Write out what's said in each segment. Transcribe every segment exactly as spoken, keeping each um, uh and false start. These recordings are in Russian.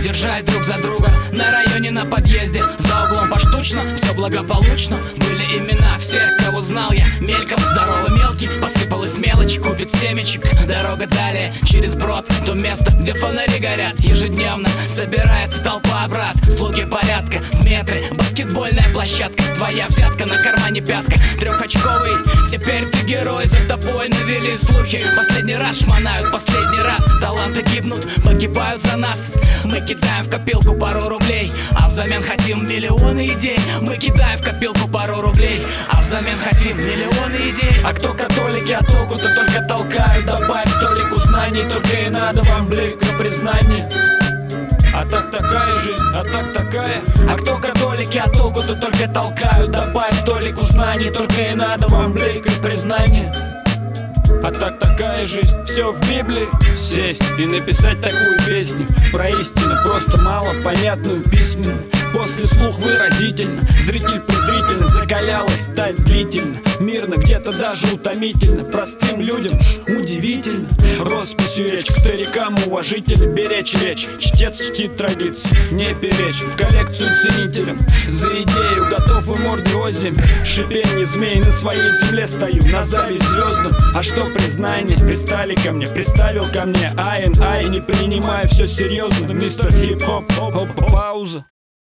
держась друг за друга. На районе, на подъезде, за углом поштучно, все благополучно. Были имена всех, кого знал я мельком. Здорово, мелкий, посыпалась мелочь, купит семечек. Дорога далее, через брод, то место, где фонари горят. Ежедневно собирается толпа, брат. Слуги порядка в метре, баскетбольная площадка. Твоя взятка на кармане пятка, трехочковый. Теперь ты герой, за тобой навели слухи. Последний раз шмонают, последний раз. Таланты гибнут, погибают за нас. Мы кидаем в копилку пару рублей, а взамен хотим миллионы идей. Мы кидаем в копилку пару рублей, а взамен хотим миллионы идей. А кто католики, а толку-то только толкают. Добавь толику знаний, только и надо вам блика признания. А так такая жизнь, а так такая. А кто католики, а толку-то только толкают. Добавь толику знаний, только и надо вам блика признания. А так такая жизнь, все в Библии. Сесть и написать такую песню про истину, просто мало понятную письменно. После слух выразительно, зритель презрительно. Закалялась сталь длительно, мирно, где-то даже утомительно. Простым людям удивительно. Росписью речь, к старикам уважительно. Беречь речь, чтец чтит традиции, не перечь. В коллекцию ценителям, за идею готов и мордиозием. Шипенье змей, на своей земле стою, на зависть звездам. А что признание? Пристали ко мне, приставил ко мне айн, ай, не принимая все серьезно. Мистер хип-хоп, хоп, пауза.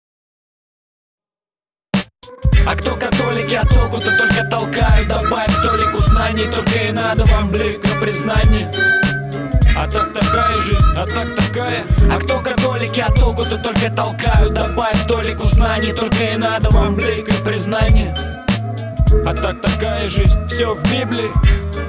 А кто католики, а толку-то только толкают. Добавь толику знаний, только и надо вам блика признания. А так такая жизнь, а так такая. А кто католики, а толку-то только толкают. Добавь толику знаний, только и надо вам блика признания. А так такая жизнь, все в Библии.